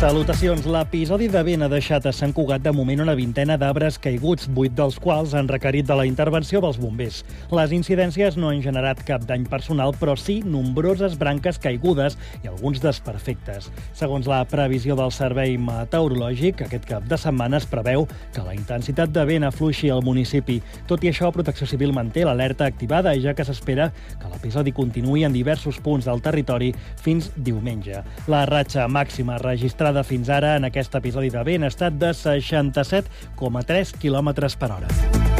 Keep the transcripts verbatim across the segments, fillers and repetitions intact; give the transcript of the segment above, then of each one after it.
Salutacions. L'episodi de vent ha deixat a Sant Cugat de moment una vintena d'arbres caiguts, vuit dels quals han requerit de la intervenció dels bombers. Les incidències no han generat cap dany personal, però sí nombroses branques caigudes i alguns desperfectes. Segons la previsió del Servei Meteorològic, aquest cap de setmana es preveu que la intensitat de vent afluixi al municipi. Tot i això, Protecció Civil manté l'alerta activada, ja que s'espera que l'episodi continuï en diversos punts del territori fins diumenge. La ratxa màxima registrada fins ara en aquest episodi de vent ha estat de seixanta-set coma tres quilòmetres per hora.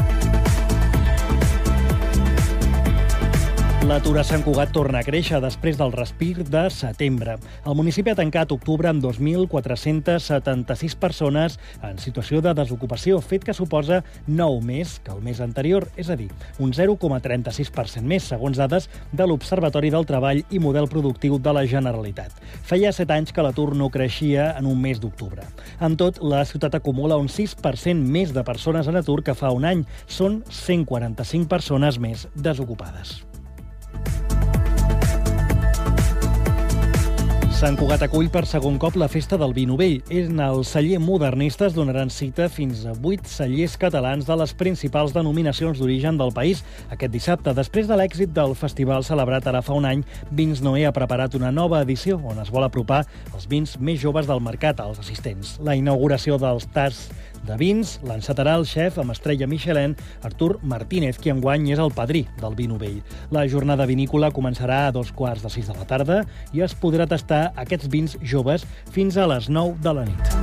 L'atur a Sant Cugat torna a créixer després del respir de setembre. El municipi ha tancat octubre amb dos mil quatre-cents setanta-sis persones en situació de desocupació, fet que suposa nou més que el mes anterior, és a dir, un zero coma trenta-sis per cent més, segons dades de l'Observatori del Treball i Model Productiu de la Generalitat. Feia set anys que l'atur no creixia en un mes d'octubre. Amb tot, la ciutat acumula un sis per cent més de persones en atur que fa un any. Són cent quaranta-cinc persones més desocupades. Sant Cugat acull per segon cop la Festa del Vi Novell. En el celler modernista es donaran cita fins a vuit cellers catalans de les principals denominacions d'origen del país. Aquest dissabte, després de l'èxit del festival celebrat ara fa un any, Vins Noé ha preparat una nova edició on es vol apropar els vins més joves del mercat als assistents. La inauguració dels tasts de vins l'encetarà el xef amb estrella Michelin, Artur Martínez, qui enguany és el padrí del vi novell. La jornada vinícola començarà a dos quarts de sis de la tarda i es podrà tastar aquests vins joves fins a les nou de la nit.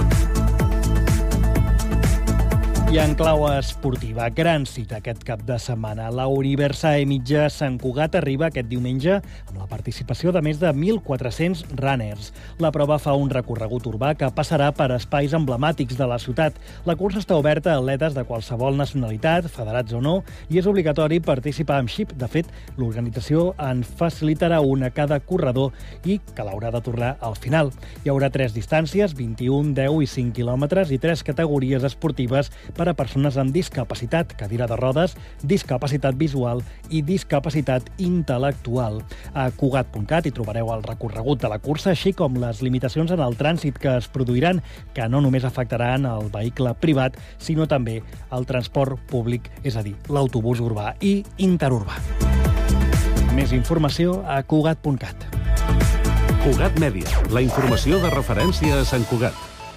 I en clau esportiva, gran cita aquest cap de setmana. La Universae Mitjà Sant Cugat arriba aquest diumenge amb la participació de més de mil quatre-cents runners. La prova fa un recorregut urbà que passarà per espais emblemàtics de la ciutat. La cursa està oberta a atletes de qualsevol nacionalitat, federats o no, i és obligatori participar amb xip. De fet, l'organització en facilitarà una a cada corredor i que l'haurà de tornar al final. Hi haurà tres distàncies, vint-i-un, deu i cinc quilòmetres, i tres categories esportives per a persones amb discapacitat, cadira de rodes, discapacitat visual i discapacitat intel·lectual. A Cugat punt cat hi trobareu el recorregut de la cursa, així com les limitacions en el trànsit que es produiran, que no només afectaran el vehicle privat, sinó també el transport públic, és a dir, l'autobús urbà i interurbà. Més informació a Cugat punt cat. Cugat Mèdia, la informació de referència a Sant Cugat.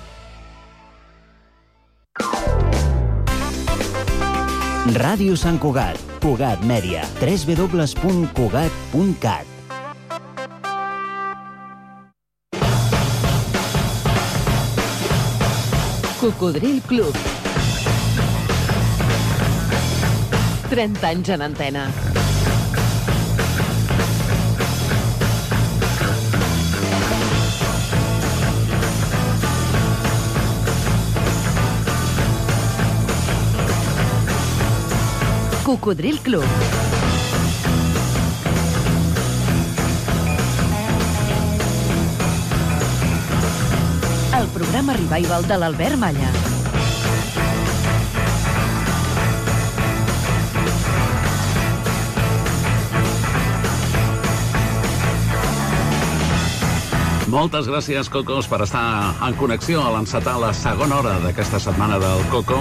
Ràdio Sant Cugat, Cugat Mèdia, w w w punt cugat punt cat. Cocodril Club. trenta anys en antena. Cocodril Club. El programa revival de l'Albert Malla. Moltes gràcies, Cocos, per estar en connexió a l'encetar la segona hora d'aquesta setmana del Coco.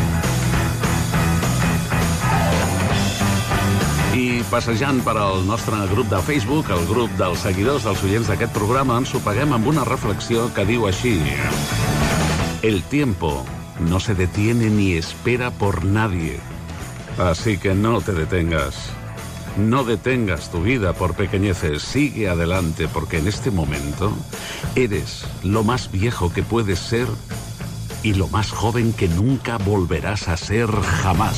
I passejant per al nostre grup de Facebook, el grup dels seguidors dels oients d'aquest programa, ens ho paguem amb una reflexió que diu així: El tiempo no se detiene ni espera por nadie. Así que no te detengas. No detengas tu vida por pequeñeces. Sigue adelante, porque en este momento eres lo más viejo que puedes ser y lo más joven que nunca volverás a ser jamás.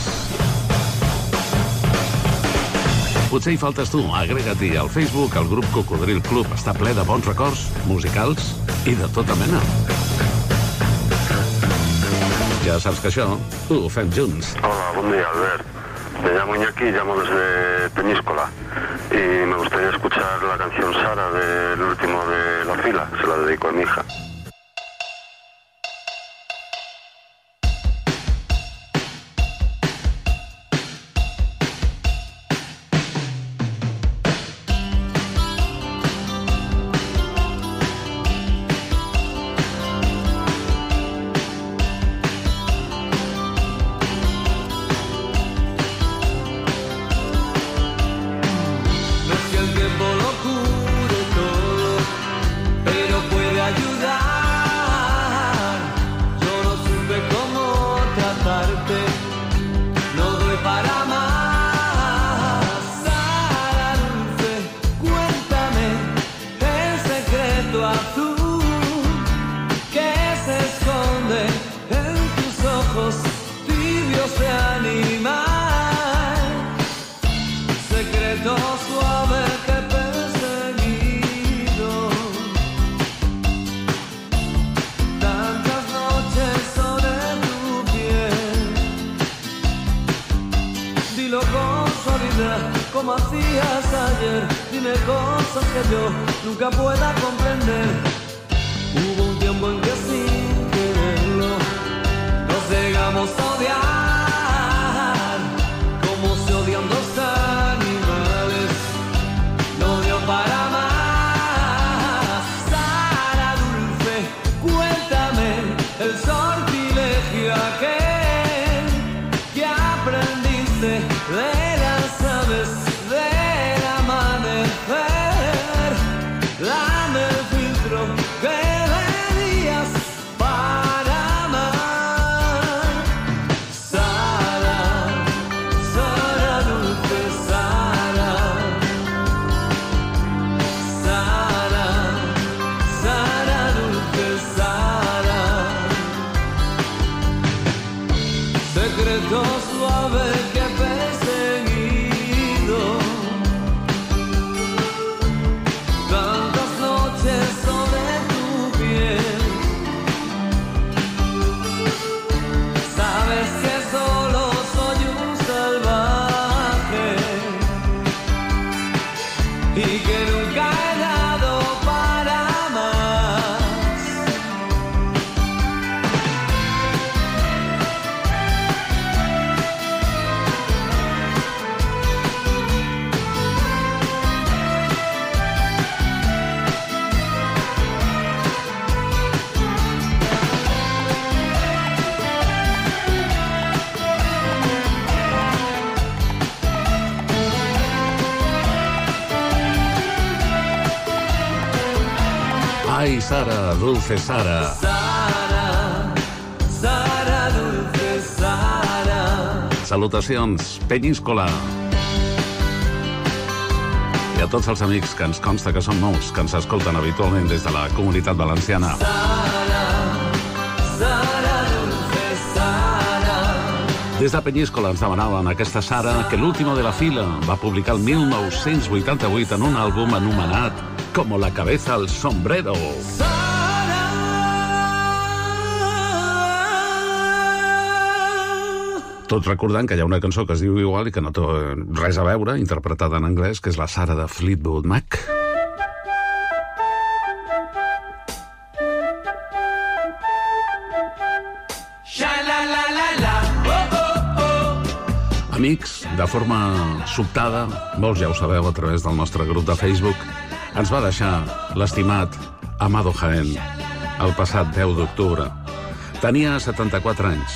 Potser hi faltes tu, agrega-t'hi al Facebook, el grup Cocodril Club està ple de bons records musicals i de tota mena. Ja saps que això ho fem junts. Hola, buen día, Albert. Me llamo Iñaki, llamo desde Peñíscola y me gustaría escuchar la canción Sara del último de la fila, se la dedico a mi hija. azul que se esconde en tus ojos tibios de animal, secreto suave que he perseguido tantas noches sobre tu piel. Dilo con suavidad como hacías ayer, dime cosas que yo nunca pueda comprender. Hubo un tiempo en que sin quererlo nos llegamos a odiar, como se odian dos animales, no dio para más. Sara dulce, cuéntame el sortilegio aquel que aprendiste de las aves del amanecer. Dame el filtro que debías para amar. Sara, Sara dulce, Sara, Sara, Sara dulce, Sara, secreto suave que he perseguido tantas noches sobre tu piel. Sabes que solo soy un salvaje y que nunca he dado para más. Ai, Sara, dulce Sara. Sara, Sara dulce, Sara. Salutacions, Penyíscola. I a tots els amics que ens consta que són molts, que ens escolten habitualment des de la Comunitat Valenciana. Sara, Sara dulce, Sara. Des de Penyíscola ens demanaven aquesta Sara que l'último de la fila va publicar el mil nou-cents vuitanta-vuit en un àlbum anomenat Como la cabeza al sombrero. Tot recordant que hi ha una cançó que es diu igual i que no té res a veure, interpretada en anglès, que és la Sara de Fleetwood Mac. Amics, de forma sobtada, molts ja ho sabeu a través del nostre grup de Facebook, ens va deixar l'estimat Amado Jaén el passat deu d'octubre. Tenia setanta-quatre anys.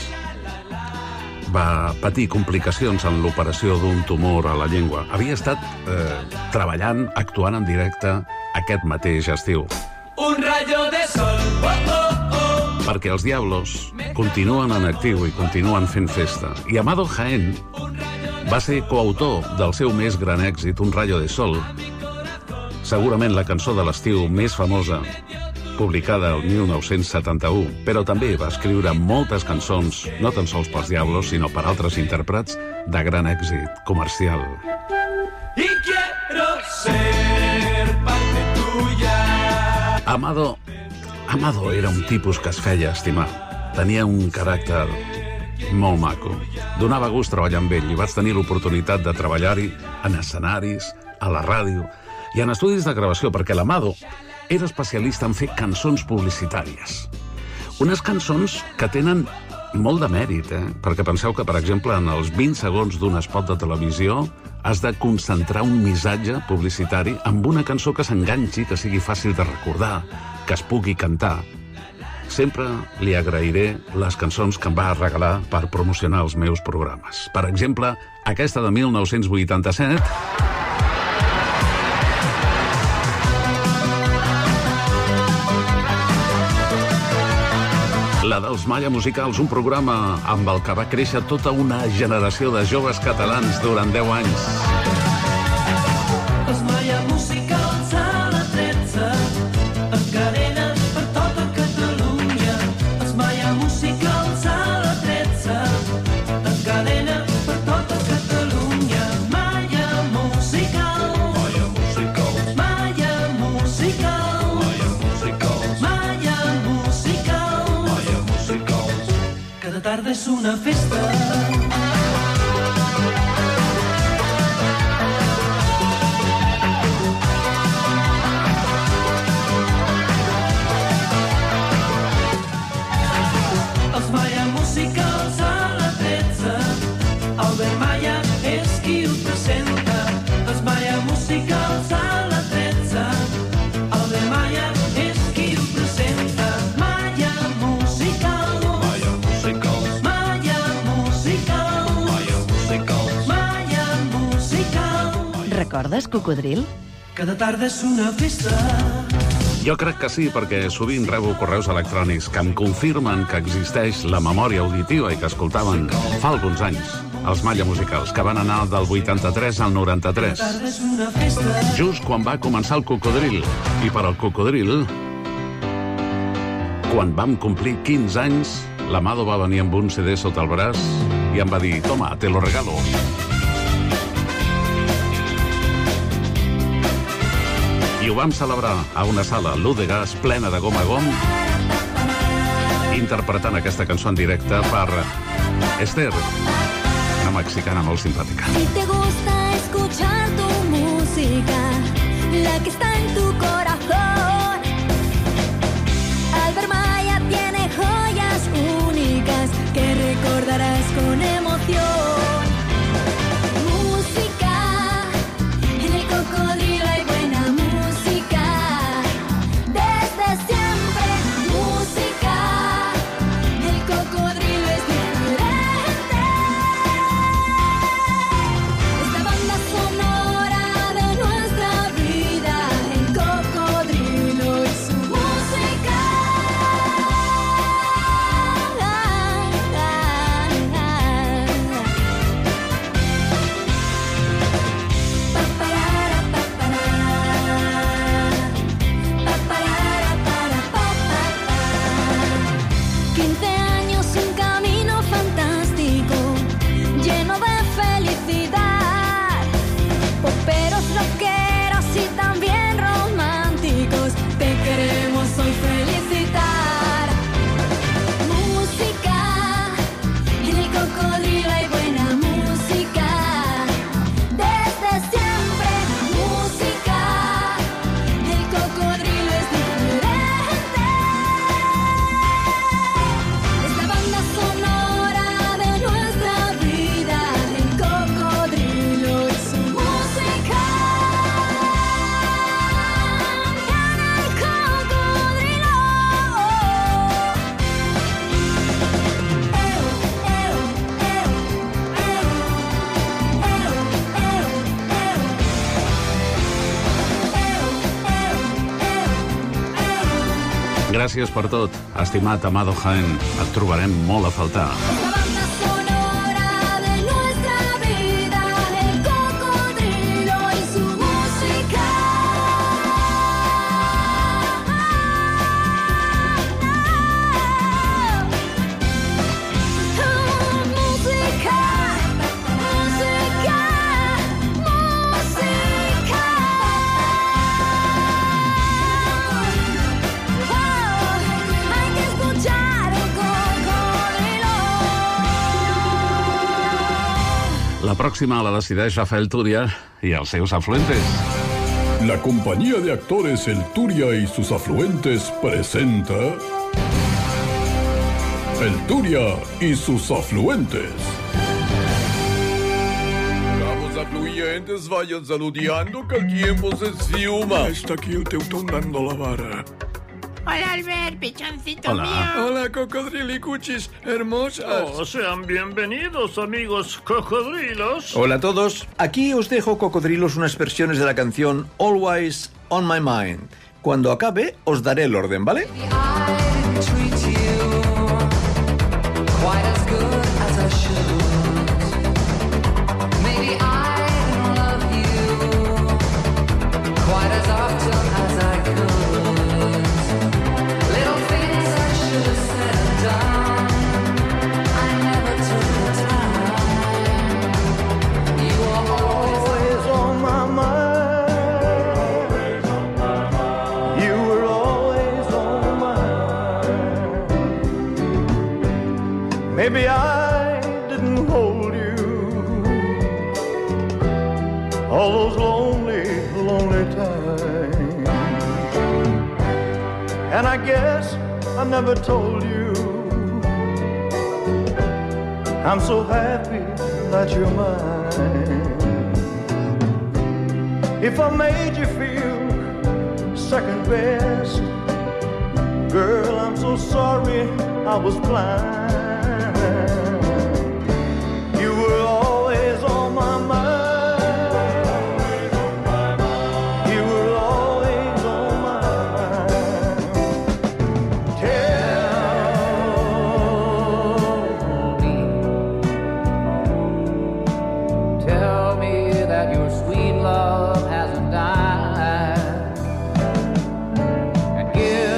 Va patir complicacions en l'operació d'un tumor a la llengua. Havia estat eh, treballant, actuant en directe aquest mateix estiu. Un rayo de sol, oh, oh, oh. Perquè els Diablos continuen en actiu i continuen fent festa. I Amado Jaén va ser coautor del seu més gran èxit, Un rayo de sol, segurament la cançó de l'estiu més famosa, publicada el mil nou-cents setanta-u, però també va escriure moltes cançons, no tan sols pels Diablos, sinó per altres intèrprets de gran èxit comercial. Y quiero ser parte tuya. Amado, Amado era un tipus que es feia estimar. Tenia un caràcter molt maco. Donava gust treballar amb ell i vaig tenir l'oportunitat de treballar-hi en escenaris, a la ràdio i en estudis de gravació, perquè l'Amado era especialista en fer cançons publicitàries. Unes cançons que tenen molt de mèrit, eh? Perquè penseu que, per exemple, en els vint segons d'un espot de televisió has de concentrar un missatge publicitari amb una cançó que s'enganxi, que sigui fàcil de recordar, que es pugui cantar. Sempre li agrairé les cançons que em va regalar per promocionar els meus programes. Per exemple, aquesta de mil nou-cents vuitanta-set... La dels Malla Musicals, un programa amb el que va créixer tota una generació de joves catalans durant deu anys. Els Malla Musicals a la tretze, encara tarde es una fiesta. Els Malla Musicals a la tretze, Albert Malla és qui ho presenta. Els Malla Musicals a la tretze, Albert Malla és qui ho presenta. Malla Musical, Malla Musicals, Malla Musical, Malla Musicals, Malla Musical. Recordes Cocodril? Cada tarda és una festa. Jo crec que sí, perquè sovint rebo correus electrònics que em confirmen que existeix la memòria auditiva i que escoltaven fa alguns anys els Malla Musicals, que van anar del vuitanta-tres al noranta-tres, just quan va començar el Cocodril. I per al Cocodril, quan vam complir quinze anys, l'Amado va venir amb un C D sota el braç i em va dir: toma, te lo regalo. I ho vam celebrar a una sala, l'U de Gas, plena de gom a gom, interpretant aquesta cançó en directe per Esther, una mexicana molt simpàtica. Si te gusta escuchar tu música, la que está en tu corazón, Albert Malla tiene joyas únicas que recordarás con emoción. Música, en el Cocodrilo hay buena música, desde siempre música, el Cocodrilo es diferente. Esta banda sonora de nuestra vida, el Cocodrilo y su música. quince años, un camino fantástico, lleno de felicidad. Poperos, rockeros y también románticos, te queremos hoy felicitar. Música, en el Cocodrilo hay buena música, desde siempre música, el Cocodrilo es diferente. Es la banda sonora de nuestra vida, el Cocodrilo y su música. En el Cocodrilo. Gràcies per tot, estimat Amado Jaén. Et trobarem molt a faltar. La banda sonora de nuestra vida, el Cocodrilo y su música. Música, música, música. Hay que escuchar el Cocodrilo. La pròxima la decideix Rafael Turia i els seus afluentes. La compañía de actores El Turia y sus afluentes presenta El Turia y sus afluentes. Vamos, afluentes, vayan saludando que el tiempo se esfuma. Está aquí el teutón dando la vara. Hola, Albert, pichoncito Hola. mío. Hola, cocodrilicuchis hermosas. Oh, sean bienvenidos, amigos cocodrilos. Hola a todos. Aquí os dejo, cocodrilos, unas versiones de la canción Always on My Mind. Cuando acabe, os daré el orden, ¿vale? Maybe I didn't hold you all those lonely, lonely times. And I guess I never told you I'm so happy that you're mine. If I made you feel second best, girl, I'm so sorry I was blind. You were always on my mind. You were always on my mind. Tell me, tell me that your sweet love hasn't died. And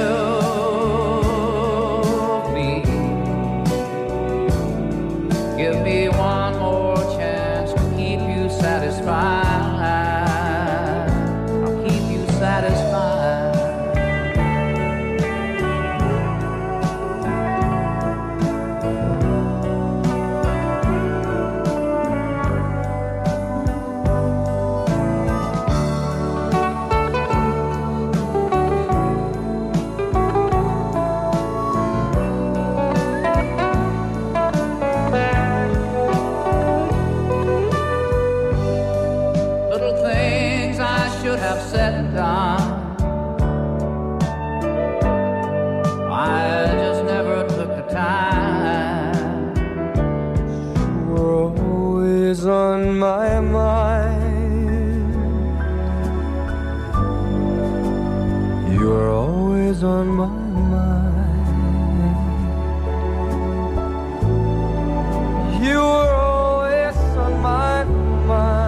give me one more chance to keep you satisfied. I'll keep you satisfied. Said and done, I just never took the time. You were always on my mind. You were always on my mind. You were always on my mind.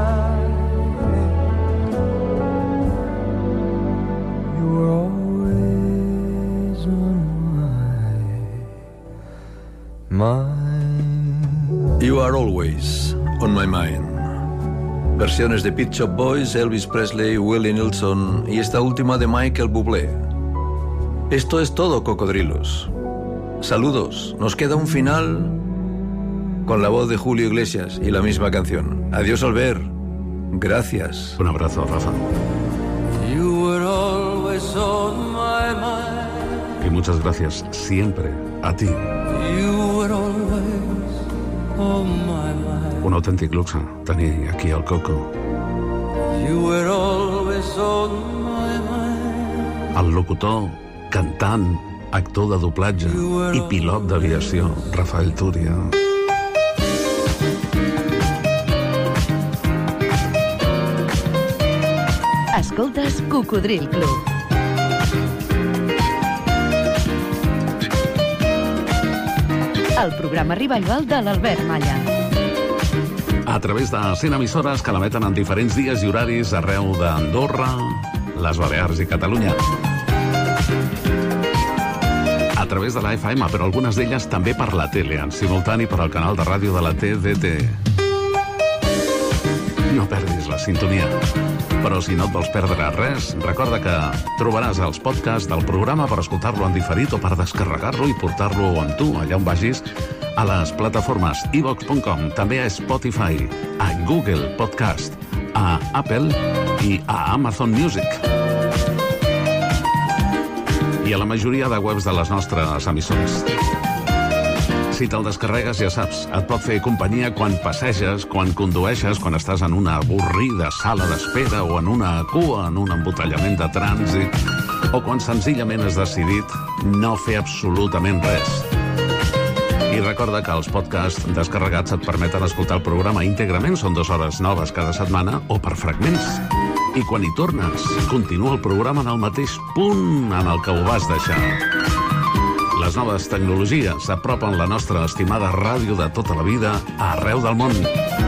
You are always on my mind. Versiones de Pet Shop Boys, Elvis Presley, Willie Nelson y esta última de Michael Bublé. Esto es todo, cocodrilos. Saludos. Nos queda un final con la voz de Julio Iglesias y la misma canción. Adiós, Albert. Gracias. Un abrazo, Rafa. You were always on my mind. Y muchas gracias siempre a ti. You were always on my mind. Un autèntic luxe tenir aquí el Coco. You were always on my mind. El locutor, cantant, actor de doblatge i pilot d'aviació, Rafael Túria. Escoltes Cocodril Club. El programa revival de l'Albert Malla. A través de cent emissores que l'emeten en diferents dies i horaris arreu d'Andorra, les Balears i Catalunya. A través de la F M, però algunes d'elles també per la tele, en simultani per al canal de ràdio de la T D T. No perdis la sintonia. Però si no et vols perdre res, recorda que trobaràs els podcasts del programa per escoltar-lo en diferit o per descarregar-lo i portar-lo amb tu, allà on vagis, a les plataformes i vox punt com, també a Spotify, a Google Podcast, a Apple i a Amazon Music. I a la majoria de webs de les nostres emissores. Si te'l descarregues, ja saps, et pot fer companyia quan passeges, quan condueixes, quan estàs en una avorrida sala d'espera o en una cua, en un embotellament de trànsit, o quan senzillament has decidit no fer absolutament res. I recorda que els podcasts descarregats et permeten escoltar el programa íntegrament, són dues hores noves cada setmana, o per fragments. I quan hi tornes, continua el programa en el mateix punt en el que ho vas deixar. Les noves tecnologies s'apropen la nostra estimada ràdio de tota la vida arreu del món.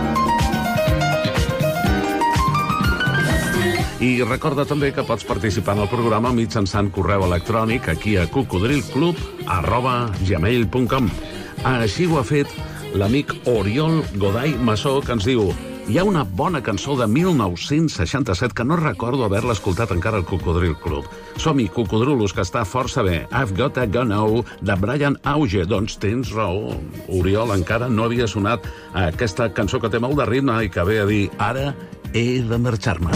I recorda també que pots participar en el programa mitjançant correu electrònic aquí a cocodrilclub arroba gmail punt com. Així ho ha fet l'amic Oriol Goday Massó, que ens diu: Hi ha una bona cançó de mil nou-cents seixanta-set que no recordo haver-la escoltat encara al Cocodril Club. Som-hi, Cocodrilos, que està força bé. I've Got a Go Now, de Brian Auger. Doncs tens raó. Oriol encara no havia sonat aquesta cançó que té molt de ritme i que ve a dir ara he de marxar-me.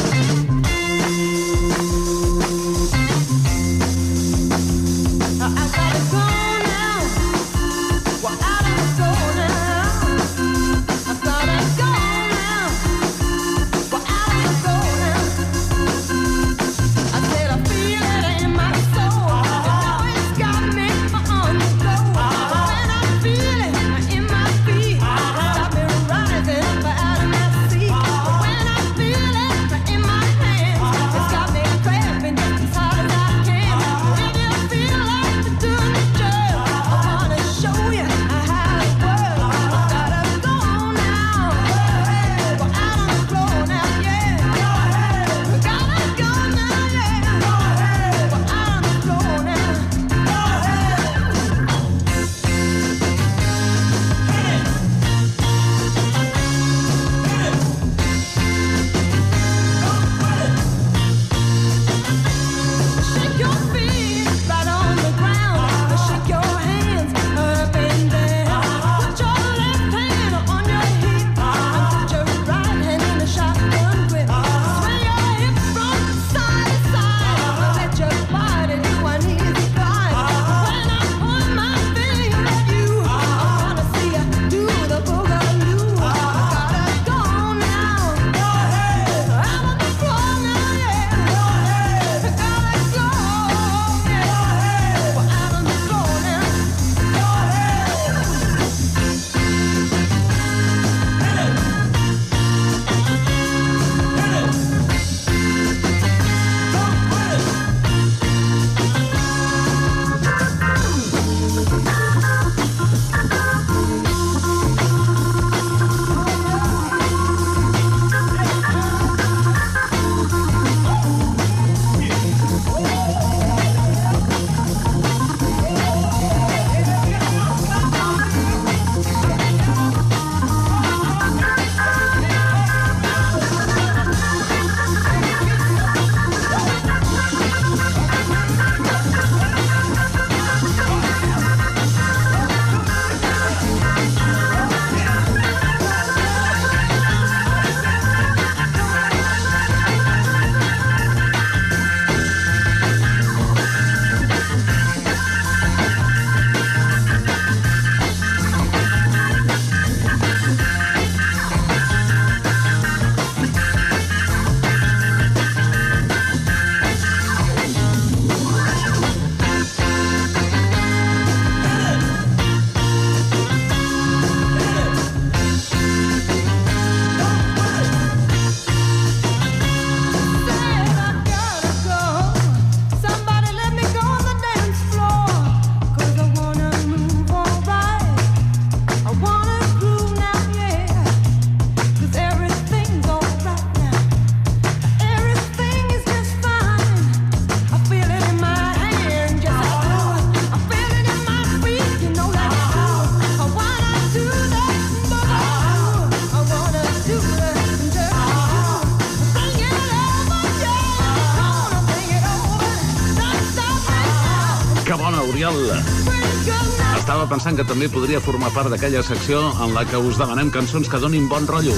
Estava pensant que també podria formar part d'aquella secció en la que us demanem cançons que donin bon rotllo.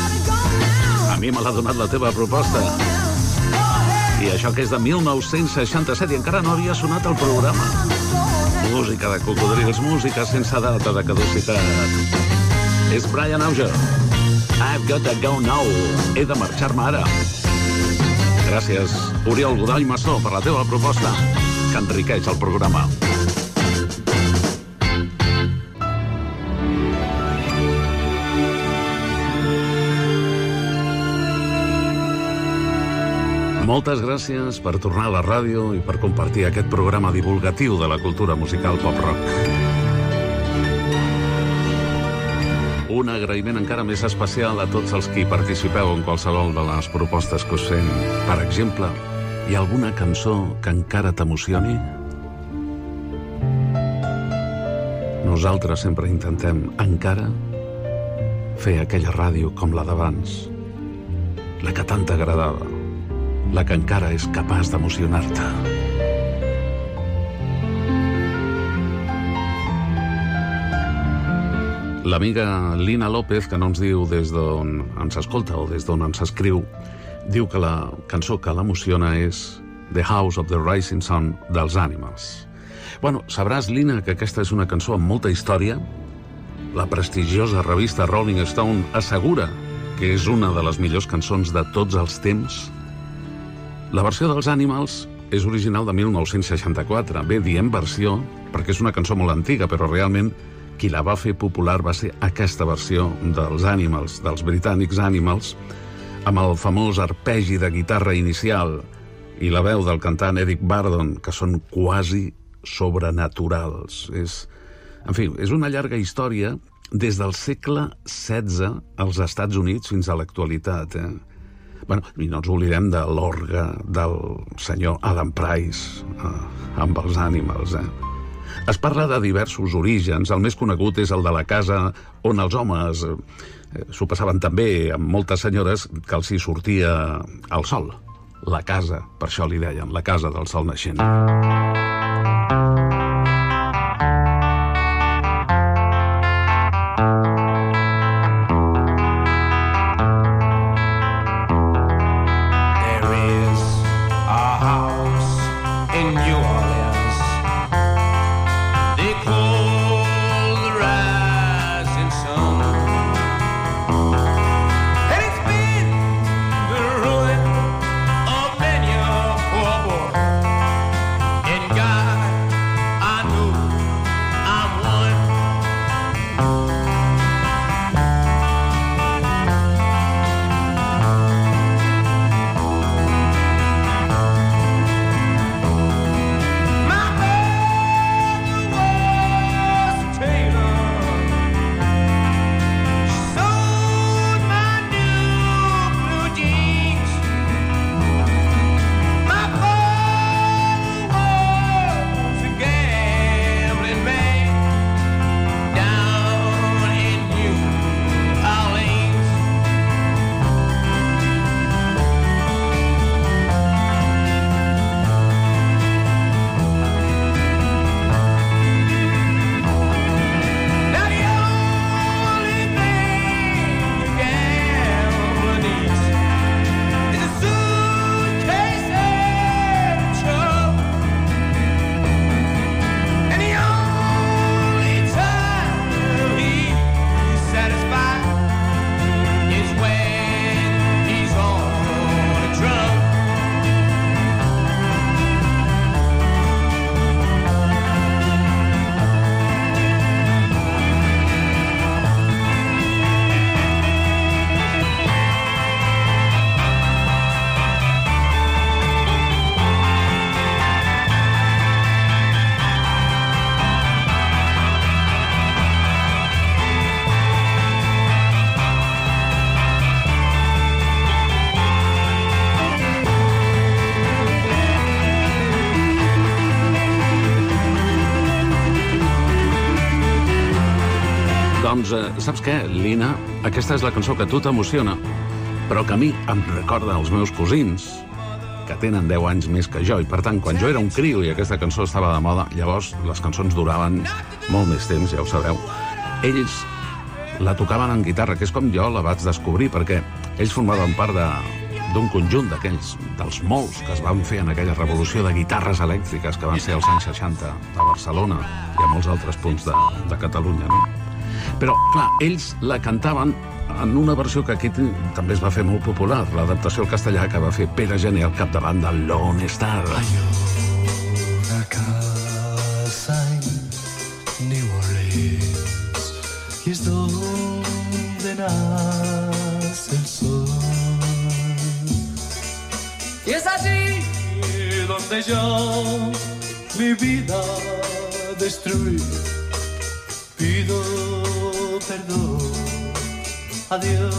A mi me l'ha donat la teva proposta. I això que és de mil nou-cents seixanta-set i encara no havia sonat al programa. Música de cocodrils, música sense data de caducitat. És Brian Auger. I've got to go now. He de marxar-me ara. Gràcies, Oriol Godoy Massó, per la teva proposta, que enriqueix el programa. Moltes gràcies per tornar a la ràdio i per compartir aquest programa divulgatiu de la cultura musical pop-rock. Un agraïment encara més especial a tots els que hi participeu en qualsevol de les propostes que us fem. Per exemple, hi ha alguna cançó que encara t'emocioni? Nosaltres sempre intentem, encara, fer aquella ràdio com la d'abans, la que tant t'agradava, la que encara és capaç d'emocionar-te. L'amiga Lina López, que no ens diu des d'on ens escolta o des d'on ens escriu, diu que la cançó que l'emociona és The House of the Rising Sun dels Animals. Bueno, sabràs, Lina, que aquesta és una cançó amb molta història. La prestigiosa revista Rolling Stone assegura que és una de les millors cançons de tots els temps. La versió dels Animals és original de mil nou-cents seixanta-quatre. Bé, diem versió perquè és una cançó molt antiga, però realment qui la va fer popular va ser aquesta versió dels Animals, dels britànics Animals, amb el famós arpegi de guitarra inicial i la veu del cantant Eric Burdon, que són quasi sobrenaturals. És, en fi, és una llarga història des del segle setze als Estats Units fins a l'actualitat. Eh? Bueno, i no ens oblidem de l'orgue del senyor Adam Price eh, amb els Animals. Eh? Es parla de diversos orígens. El més conegut és el de la casa on els homes eh, s'ho passaven també amb moltes senyores que els hi sortia el sol. La casa, per això li deien, la casa del sol naixent. Doncs, eh, saps què, Lina? Aquesta és la cançó que a tu t'emociona, però que a mi em recorda els meus cosins, que tenen deu anys més que jo, i per tant, quan jo era un crio i aquesta cançó estava de moda, llavors les cançons duraven molt més temps, ja ho sabeu. Ells la tocaven en guitarra, que és com jo la vaig descobrir, perquè ells formaven part de, d'un conjunt d'aquells, dels molts que es van fer en aquella revolució de guitarres elèctriques que van ser als anys seixanta a Barcelona i a molts altres punts de, de Catalunya, no? Però, clar, ells la cantaven en una versió que aquí també es va fer molt popular, l'adaptació al castellà que va fer Pere Gené al capdavant de Lone Star. Hay una casa en New Orleans y es donde nace el sol. Y es allí donde yo mi vida destruí. Pido perdó, adiós.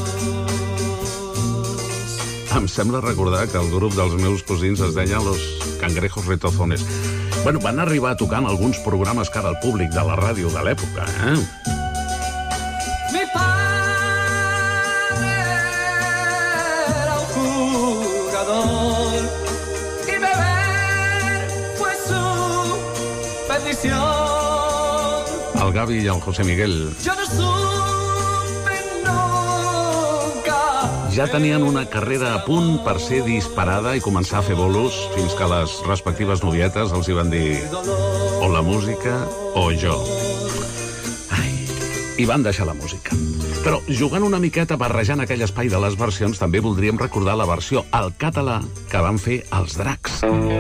Em sembla recordar que el grup dels meus cosins es deia Los Cangrejos Retozones. Bueno, van arribar a tocar en alguns programes cara al públic de la ràdio de l'època, eh? Mi padre traición. El Gavi i el José Miguel. Yo no supe nunca. Ja tenien una carrera a punt per ser disparada i començar a fer bolos fins que les respectives novietes els hi van dir o la música o jo. Ai, i van deixar la música. Però jugant una miqueta, barrejant aquell espai de les versions, també voldríem recordar la versió al català que van fer els Dracs.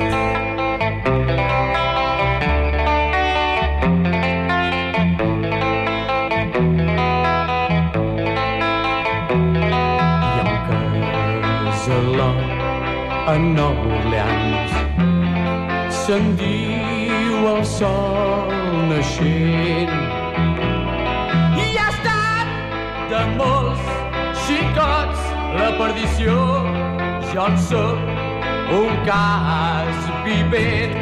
A Nova Orleans se'n diu el sol naixent i ha estat de molts xicots la perdició. Jo en soc un cas vivent.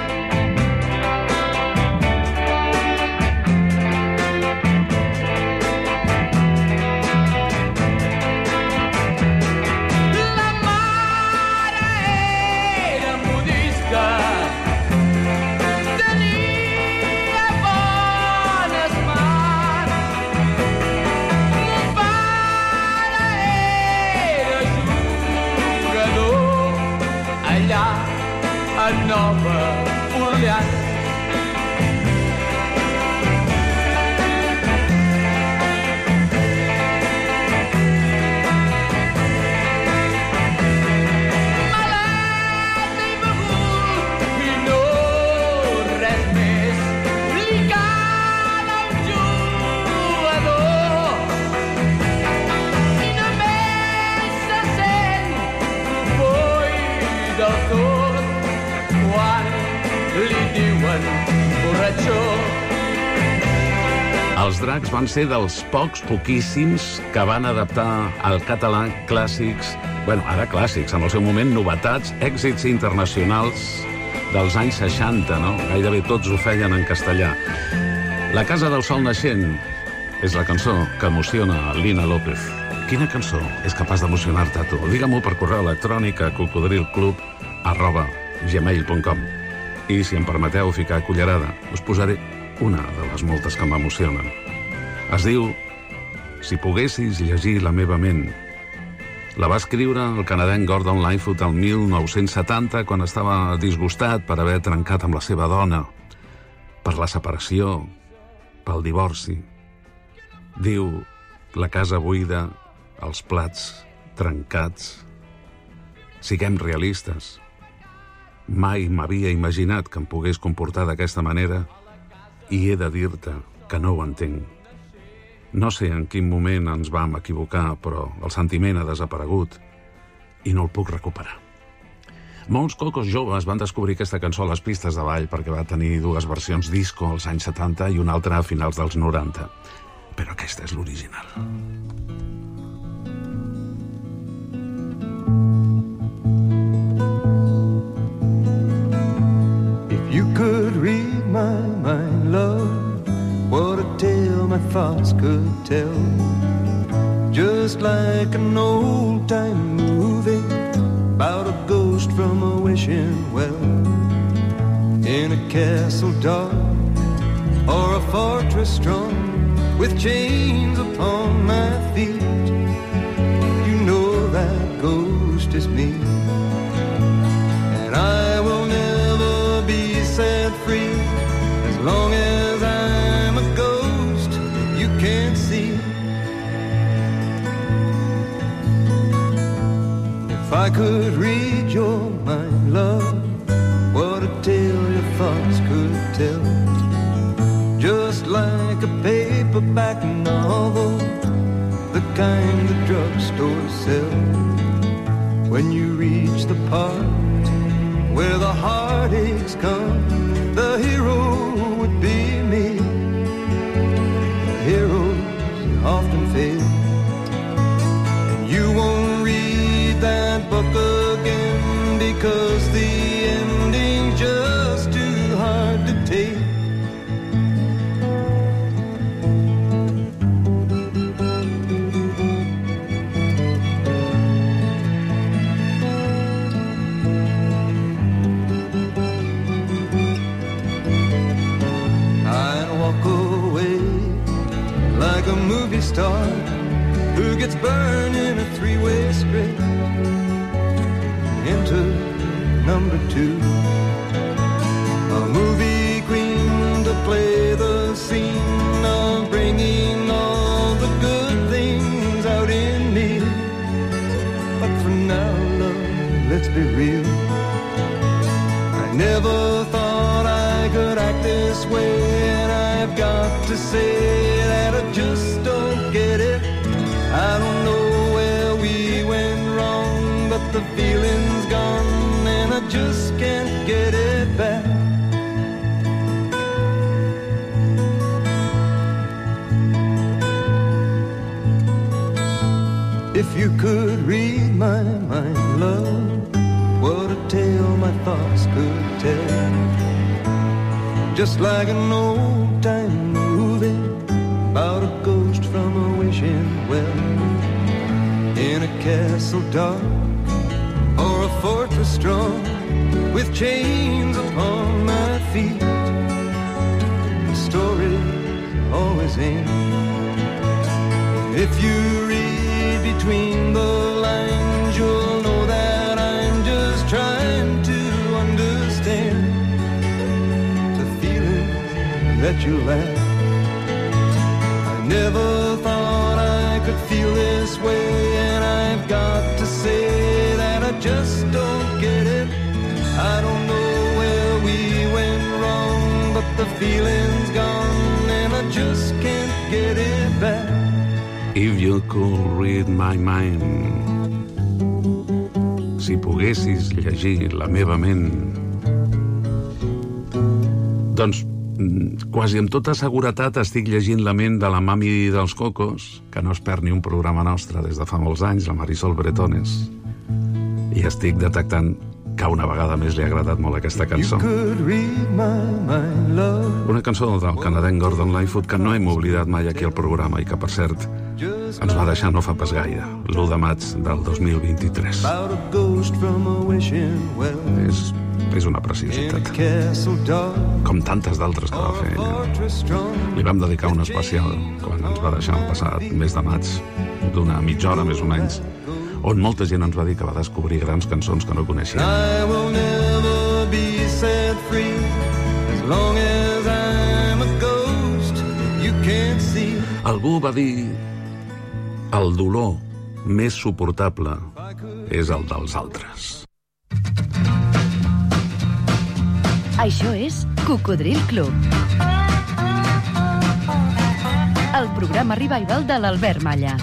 A Nova Orleans. Malat i begut i no res més li cal a un jugador. Només se sent boi del tot quan li diuen borratxó. Els Dracs van ser dels pocs, poquíssims, que van adaptar al català clàssics, bueno, ara clàssics, en el seu moment novetats, èxits internacionals dels anys seixanta, no? Gairebé tots ho feien en castellà. La Casa del Sol Naixent és la cançó que emociona Lina López. Quina cançó és capaç d'emocionar-te a tu? Digue-m'ho per correu electrònic a cocodrilclub arroba gmail punt com. I si em permeteu ficar cullerada, us posaré una de les moltes que m'emocionen. Es diu Si poguessis llegir la meva ment. La va escriure el canadenc Gordon Lightfoot el mil nou-cents setanta quan estava disgustat per haver trencat amb la seva dona, per la separació, pel divorci. Diu, la casa buida, els plats trencats. Siguem realistes. Mai m'havia imaginat que em pogués comportar d'aquesta manera i he de dir-te que no ho entenc. No sé en quin moment ens vam equivocar, però el sentiment ha desaparegut i no el puc recuperar. Molts cocos joves van descobrir aquesta cançó a les pistes de ball perquè va tenir dues versions disco als anys setanta i una altra a finals dels noranta. Però aquesta és l'original. You could read my mind, love, what a tale my thoughts could tell. Just like an old-time movie about a ghost from a wishing well. In a castle dark or a fortress strong with chains upon my feet, you know that ghost is me. And I will never be set free as long as I'm a ghost you can't see. If I could read your mind, love, what a tale your thoughts could tell. Just like a paperback novel, the kind the drugstores sell. When you reach the part where the heartaches come, the hero would be me. The heroes often fail, and you won't read that book again because the ending's just too hard to take. a movie star who gets burned in a three-way script. Into number two, a movie queen to play the scene of bringing all the good things out in me. But for now, love, let's be real. I never thought I could act this way, and I've got to say that I just don't get it. I don't know where we went wrong, but the feeling's gone and I just can't get it back. If you could read my mind, love, what a tale my thoughts could tell. Just like an old-time movie about a ghost from a wishing well, in a castle dark or a fortress strong, with chains upon my feet. The story always ends. If you read between the lines, you'll know that I'm just trying to understand the feeling that you lack. I never thought I could feel this way, and I've got to say that I just don't get it. I don't know where we went wrong, but the feeling's gone and I just can't get it back. If you could read my mind. Si poguessis llegir la meva ment. Doncs quasi amb tota seguretat estic llegint la ment de la mami dels Cocos, que no es perd ni un programa nostre des de fa molts anys, la Marisol Bretones, i estic detectant que una vegada més li ha agradat molt aquesta cançó. Una cançó del canadenc Gordon Lightfoot que no hem oblidat mai aquí al programa i que, per cert, ens va deixar no fa pas gaire, l'u de maig del dos mil vint-i-tres. És, és una preciositat. Com tantes d'altres que va fer ella. Li vam dedicar un especial quan ens va deixar el passat mes de maig, d'una mitja hora més o menys, on molta gent ens va dir que va descobrir grans cançons que no coneixia. Algú va dir: el dolor més suportable és el dels altres. Això és Cocodril Club, el programa revival de l'Albert Malla.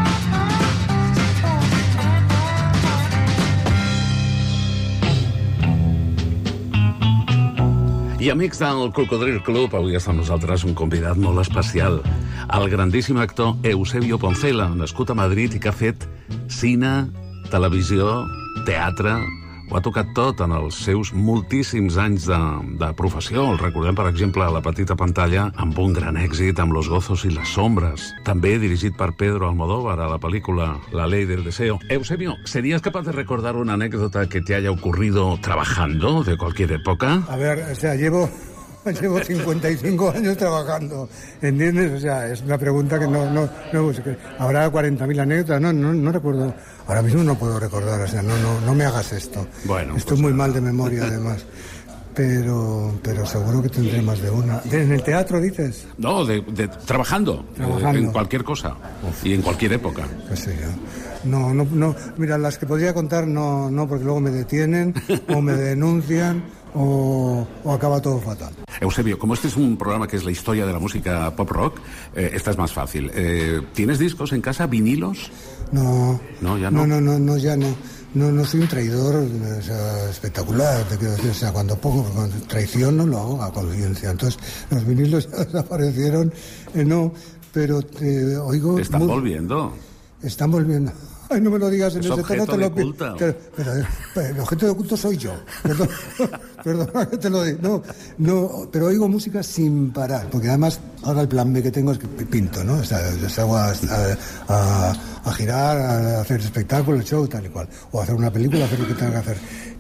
I amics del Cocodril Club, avui està amb nosaltres un convidat molt especial, el grandíssim actor Eusebio Poncela, nascut a Madrid i que ha fet cine, televisió, teatre, ho ha tocat tot en els seus moltíssims anys de, de professió. El recordem, per exemple, a la petita pantalla amb un gran èxit amb Los gozos y las sombras. També dirigit per Pedro Almodóvar a la película La ley del deseo. Eusebio, ¿serías capaz de recordar una anécdota que te haya ocurrido trabajando de cualquier época? A ver, o sea, llevo... Llevo cincuenta y cinco años trabajando, ¿entiendes? O sea, es una pregunta que no... no, no habrá cuarenta mil anécdotas, no, no, no recuerdo. Ahora mismo no puedo recordar, o sea, no, no, no me hagas esto. Bueno, Estoy pues muy nada. mal de memoria, además. Pero, pero seguro que tendré más de una. ¿En el teatro, dices? No, de, de trabajando, Trabajando. en cualquier cosa y en cualquier época. Qué sé yo. No, no, no. Mira, las que podría contar no, no, porque luego me detienen o me denuncian o, o acaba todo fatal. Eusebio, como este es un programa que es la historia de la música pop rock, eh, esta es más fácil. Eh, ¿Tienes discos en casa, vinilos? No, no, ya no. No, no, no, no ya no. No, no soy un traidor, o sea, espectacular, te quiero decir, o sea, cuando pongo, cuando traiciono lo hago a conciencia. Entonces, los vinilos ya desaparecieron, eh, no, pero eh, oigo... Te están muy, volviendo. Están volviendo. Ay, no me lo digas en es ese tono, te lo pido. Pero, pero, pero el objeto de culto soy yo. Perdón, perdona que te lo digo. No, no, pero oigo música sin parar, porque además ahora el plan B que tengo es que pinto, ¿no? O sea, salgo a, a, a girar, a hacer espectáculos, show, tal y cual. O hacer una película, hacer lo que tenga que hacer.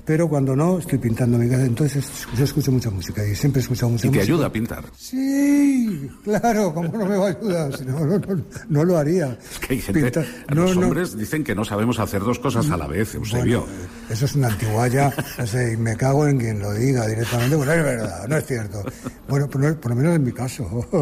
pero cuando no, estoy pintando en mi casa. Entonces yo escucho mucha música y siempre he escuchado mucha música. ¿Y te música. ayuda a pintar? Sí, claro, ¿cómo no me va a ayudar? Si no, no, no, no lo haría. Es que hay gente, Pintar. los No, no. hombres dicen que no sabemos hacer dos cosas a la vez, Eusebio. Bueno, eso es una antigualla, no sé, y me cago en quien lo diga directamente. Bueno, es verdad, no es cierto. Bueno, por, por lo menos en mi caso.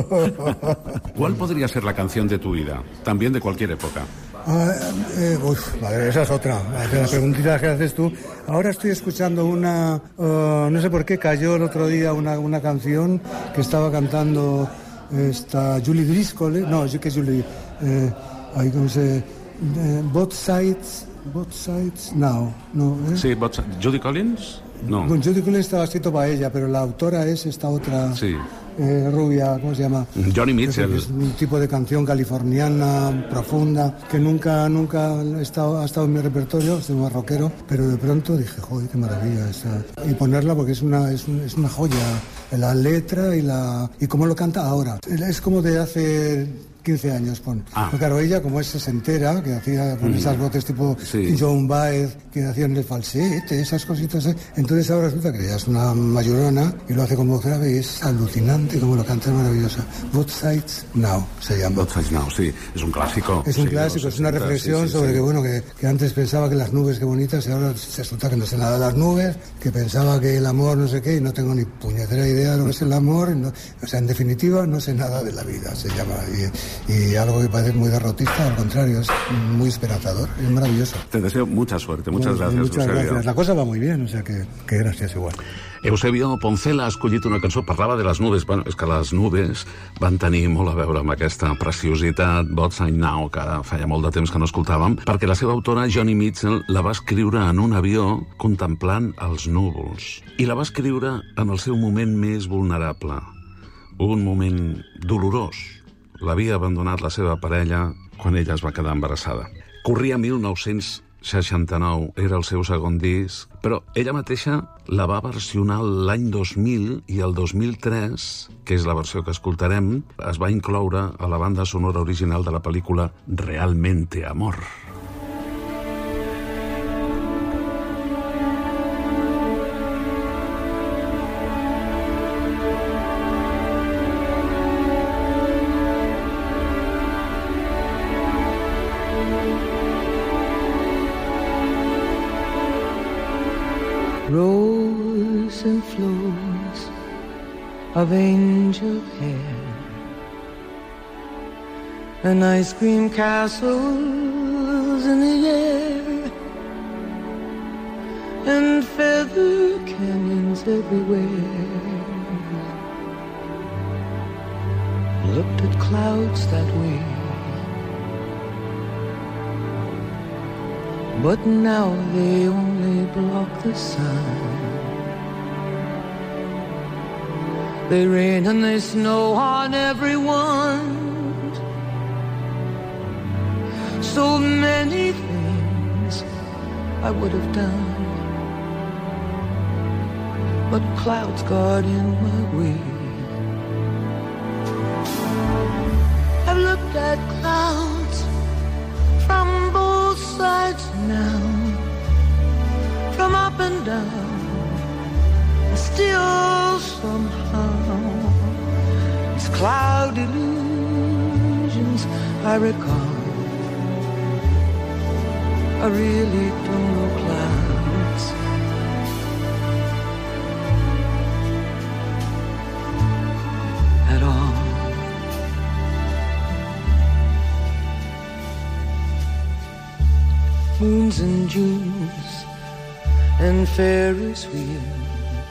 ¿Cuál podría ser la canción de tu vida? También de cualquier época. Ah, eh, uf, vale, esa es otra. La preguntita que haces tú. Ahora estoy escuchando una... Uh, no sé por qué cayó el otro día una, una canción que estaba cantando esta Julie Driscoll. ¿eh? No, sí que Julie... Eh, ahí, ¿cómo se...? Eh, both Sides... Both Sides Now. No, ¿eh? Sí, both, ¿Judy Collins? No. Bueno, Judy Collins estaba escrito para ella, pero la autora es esta otra... Sí. Eh, rubia, ¿cómo se llama? Johnny Mitchell. Es, es un tipo de canción californiana, profunda, que nunca, nunca ha estado, ha estado en mi repertorio, soy más rockero, pero de pronto dije, joder, qué maravilla esa. Y ponerla porque es una, es, un, es una joya, la letra y la y cómo lo canta ahora. Es como de hace quince años, pon. Ah. Pero claro, ella como es sesentera, que hacía con mm. esas voces tipo sí. Joan Baez, que hacían el falsete, esas cositas, ¿eh? Entonces ahora resulta que ella es una mayorona y lo hace con voz grave y es alucinante como lo canta, es maravillosa. Both Sides Now se llama. Both Sides Now, sí, es un clásico. Es un sí, clásico, es una reflexión sí, sí, sobre sí. que bueno, que, que antes pensaba que las nubes qué bonitas y ahora se resulta que no sé nada de las nubes, que pensaba que el amor no sé qué y no tengo ni puñetera idea de lo que es el amor, no, o sea, en definitiva no sé nada de la vida, se llama. Y, y algo que parece muy derrotista, al contrario, es muy esperanzador, es maravilloso. Te deseo mucha suerte, muchas bueno, gracias, muchas Eusebio. Gracias. La cosa va muy bien, o sea que, que gracias igual. Eusebio Poncela ha escollit una cançó, parlava de les nubes, bueno, és que les nubes van tenir molt a veure amb aquesta preciositat, Both Sides Now, que feia molt de temps que no escoltàvem, perquè la seva autora, Johnny Mitchell, la va escriure en un avió contemplant els núvols. I la va escriure en el seu moment més vulnerable, un moment dolorós. L'havia abandonat la seva parella quan ella es va quedar embarassada. Corria mil nou-cents seixanta-nou, era el seu segon disc, però ella mateixa la va versionar l'any dos mil i el dos mil tres, que és la versió que escoltarem, es va incloure a la banda sonora original de la pel·lícula Realmente Amor. Rose and flows of angel hair and ice cream castles in the air and feather canyons everywhere. Looked at clouds that way, but now they only block the sun. They rain and they snow on everyone. So many things I would have done, but clouds got in my way. I've looked at clouds from both sides now, from up and down, and still somehow these cloud illusions I recall. I really don't know clouds. At all. Moons and Junes and Ferris wheels,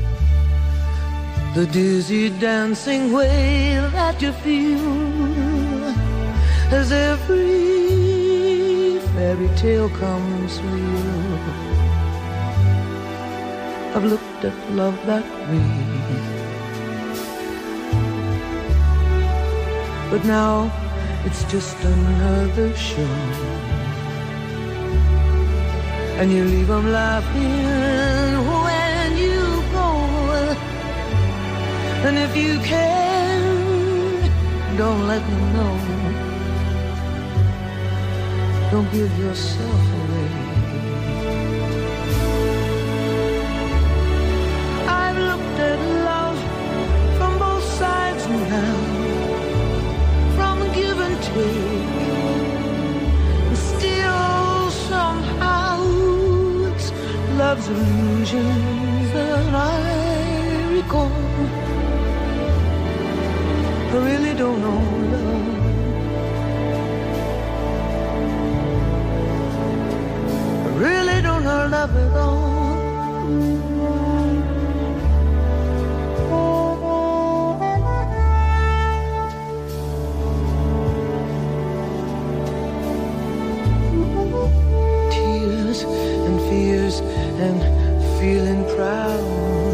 the dizzy dancing way that you feel as every fairy tale comes real. I've looked at love that way, but now it's just another show, and you leave them laughing when you go. And if you can, don't let them know. Don't give yourself away. gone. I really don't know love. I really don't know love at all. Tears and fears and feeling proud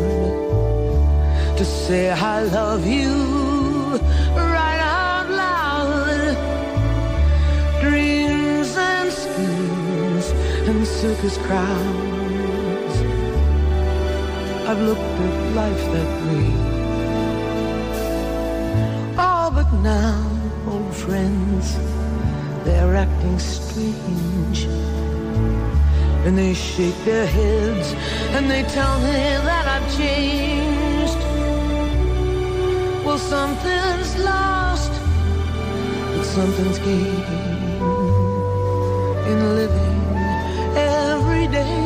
to say I love you right out loud. Dreams and schemes and circus crowds, I've looked at life that way. Oh, but now, old friends, they're acting strange, and they shake their heads and they tell me that I've changed. Well, something's lost, but something's gained in living every day.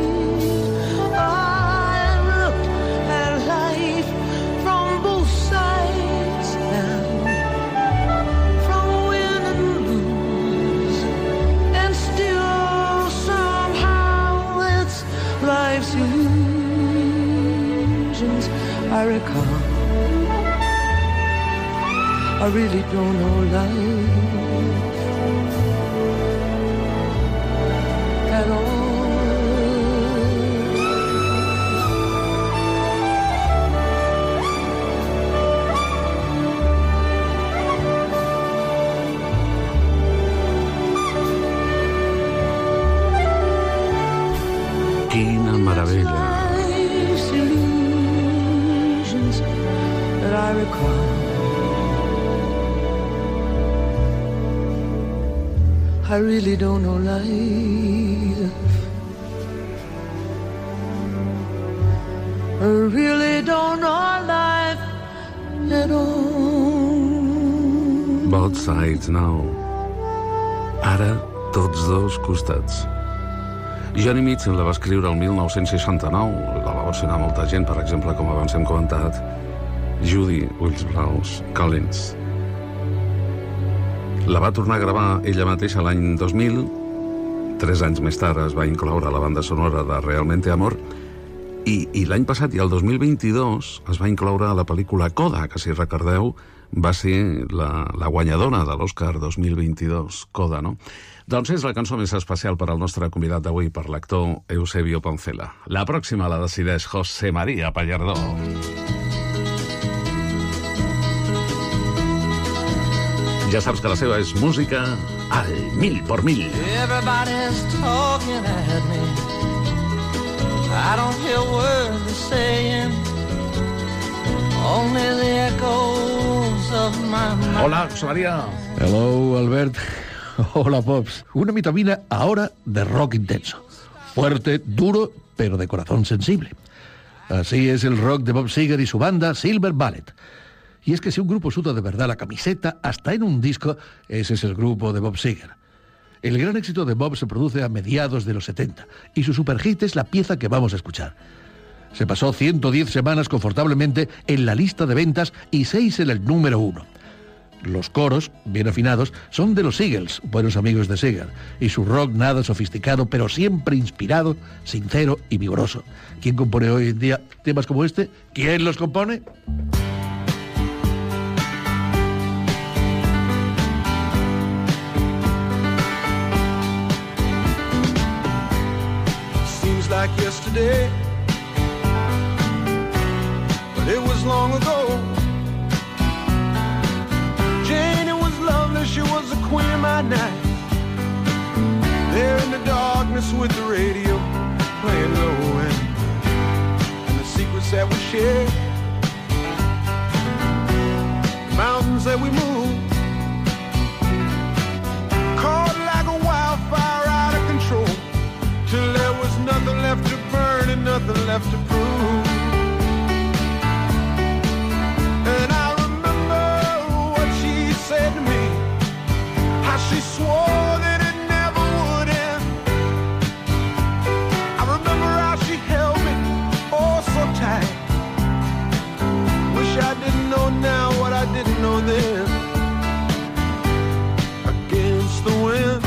I've looked at life from both sides now, from win and lose, and still somehow it's life's illusions I recall. I really don't know life at all. Quina meravella. Life's illusions that I recall. I really don't know life. I really don't know life at all. Both sides now. Ara, tots dos costats. Johnny Mitchell la va escriure el mil nou-cents seixanta-nou. La va versionar molta gent, per exemple, com abans hem comentat, Judy, Ulls Blaus, Collins. La va tornar a gravar ella mateixa l'any dos mil. Tres anys més tard es va incloure a la banda sonora de Realmente Amor. I, i l'any passat, i el dos mil vint-i-dos, es va incloure a la pel·lícula Coda, que, si recordeu, va ser la, la guanyadora de l'Oscar dos mil vint-i-dos. Coda, no? Doncs és la cançó més especial per al nostre convidat d'avui, per l'actor Eusebio Poncela. La pròxima la decideix José María Pallardó. Ja saps que la seva és música al mil por mil. Everybody's talking at me. I don't hear words they're saying. Only the echoes of my mind. Hola, José María. Hello, Albert. Hola, Pops. Una vitamina ahora de rock intenso. Fuerte, duro, pero de corazón sensible. Así es el rock de Bob Seger y su banda Silver Bullet. Y es que si un grupo suda de verdad la camiseta, hasta en un disco, ese es el grupo de Bob Seger. El gran éxito de Bob se produce a mediados de los setenta, y su superhit es la pieza que vamos a escuchar. Se pasó ciento diez semanas confortablemente en la lista de ventas y seis en el número uno. Los coros, bien afinados, son de los Eagles, buenos amigos de Seger, y su rock nada sofisticado, pero siempre inspirado, sincero y vigoroso. ¿Quién compone hoy en día temas como este? ¿Quién los compone? Like yesterday, but it was long ago. Jane, it was lovely, she was the queen of my night. There in the darkness with the radio playing low, and, and the secrets that we shared, the mountains that we moved, caught like a wildfire out of control, till there was nothing left to burn and nothing left to prove. And I remember what she said to me, how she swore that it never would end. I remember how she held me oh so tight, didn't know then. Against the wind,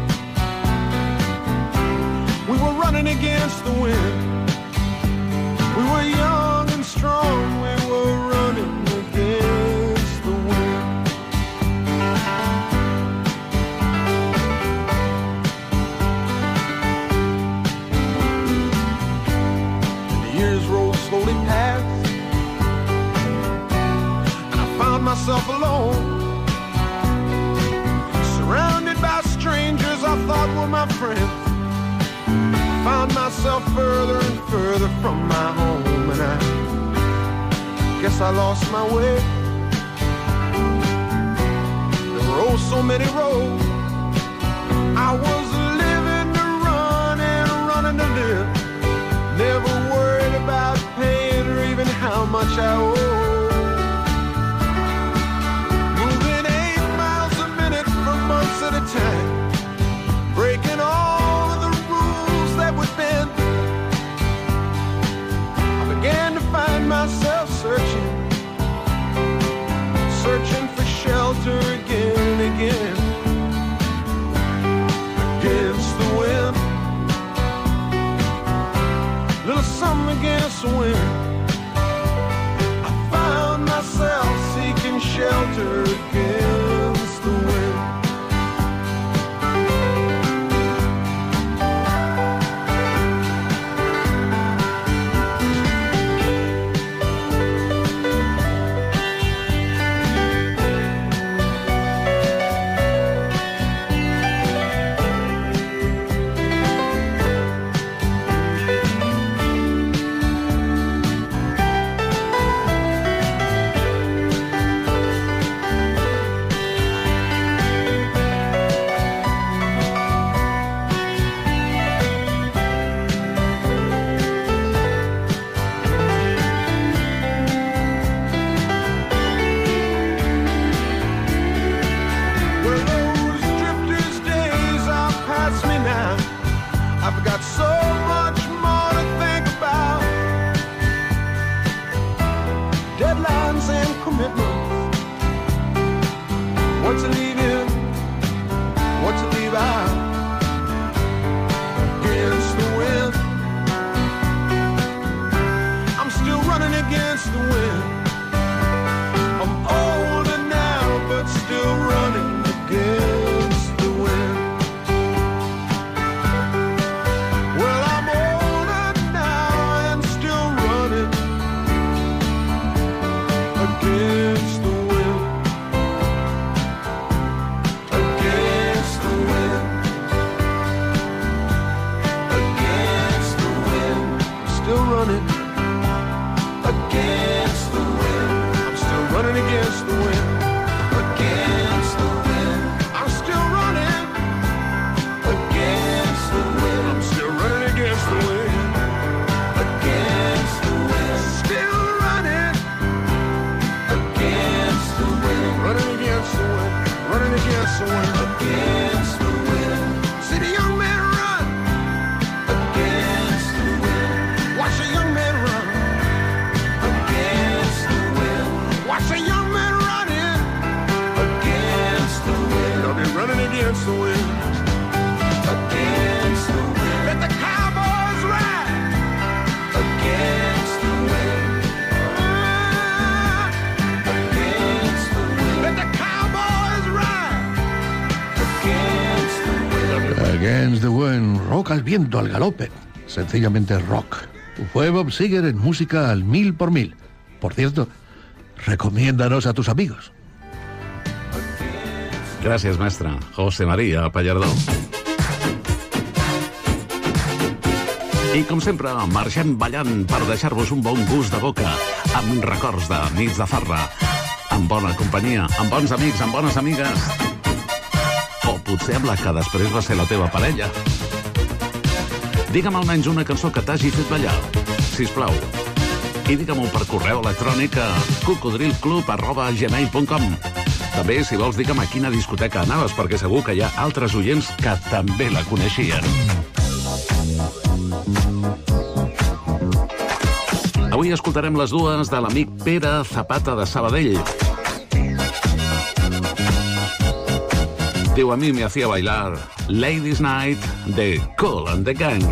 we were running against the wind. We were young and strong, we were running against the wind. And the years rolled slowly past, and I found myself alone, surrounded by strangers I thought were my friends. Found myself further and further from my home, and I guess I lost my way. There were oh so many roads. I was living to run and running to live, never worried about paying or even how much I owed. Moving eight miles a minute for months at a time, breaking all of the rules that would bend. I began to find myself searching, searching for shelter again and again. Against the wind, little something against the wind. I found myself seeking shelter against the wind. I've got so much more to think about. Deadlines and commitments. What to leave in, what to leave out. Against the wind, I'm still running against the wind. I'm older now, but still running against the wind. Against the wind, against the wind, against the wind. I'm still running against the wind. I'm still running against the wind. Against the wind. I'm still running against the wind. I'm still running against the wind. Against the wind. Still running. Against the wind, running against the wind, running against the wind, against the wind. See the young man run against the wind. Watch a young man run against the wind. Watch a young man running against the wind. They'll be running against the wind, against the wind. Let the cowboys ride against the wind. Against the Wind, rock al viento, al galope. Sencillamente rock. Fue Bob Seger en música al mil por mil. Por cierto, recomiéndanos a tus amigos. Gràcies, mestre. José María Pallardó. I, com sempre, marxem ballant per deixar-vos un bon gust de boca, amb records de nits de farra, amb bona companyia, amb bons amics, amb bones amigues, o potser amb la que després va ser la teva parella. Digue'm almenys una cançó que t'hagi fet ballar, sisplau. I digue-m'ho per correu electrònic a cocodrilclub arroba gmail punt com. També, si vols, digue'm a quina discoteca anaves, perquè segur que hi ha altres oients que també la coneixien. Avui escoltarem les dues de l'amic Pere Zapata de Sabadell. Diu, a mí me hacía bailar Ladies Night de Kool and the Gang.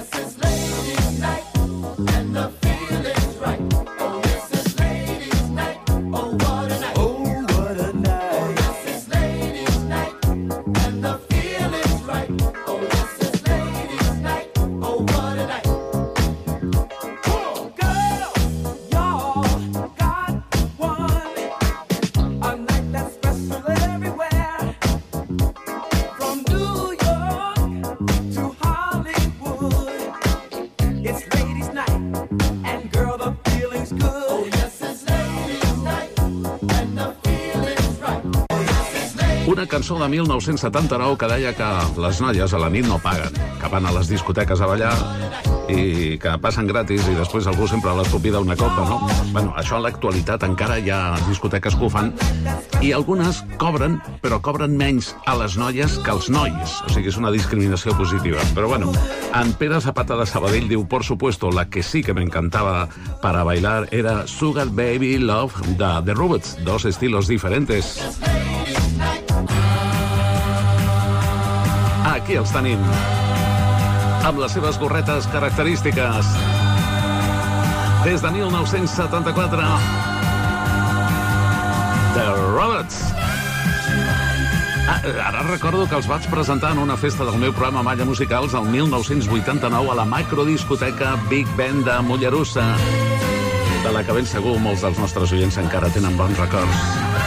Una cançó de mil nou-cents setanta-nou que deia que les noies a la nit no paguen, que van a les discoteques a ballar i que passen gratis i després algú sempre les convida una copa, no? Bueno, això en l'actualitat encara hi ha discoteques que ho fan i algunes cobren, però cobren menys a les noies que als nois. O sigui, és una discriminació positiva. Però bueno, en Pere Zapata de Sabadell diu, por supuesto, la que sí que me encantaba para bailar era Sugar Baby Love de The Rubettes, dos estilos diferentes. Aquí els tenim, amb les seves gorretes característiques. Des de mil nou-cents setanta-quatre, The Rubettes. Ah, ara recordo que els vaig presentar en una festa del meu programa Malla Musicals el mil nou-cents vuitanta-nou a la macrodiscoteca Big Ben de Mollerussa, de la que ben segur molts dels nostres oients encara tenen bons records.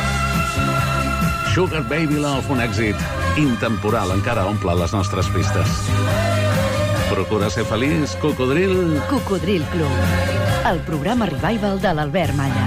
Sugar Baby Love, un èxit intemporal, encara omple les nostres pistes. Procura ser feliç, Cocodril. Cocodril Club, el programa revival de l'Albert Malla.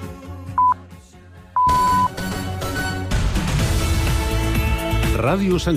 Ràdio Sant